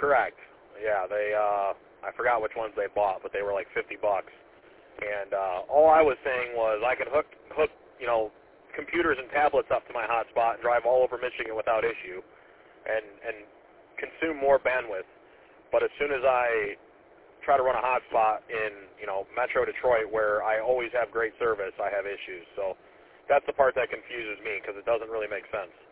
correct. Yeah, they, I forgot which ones they bought, but they were like $50. And all I was saying was I could hook, computers and tablets up to my hotspot and drive all over Michigan without issue and consume more bandwidth. But as soon as I try to run a hotspot in, Metro Detroit, where I always have great service, I have issues. So that's the part that confuses me because it doesn't really make sense.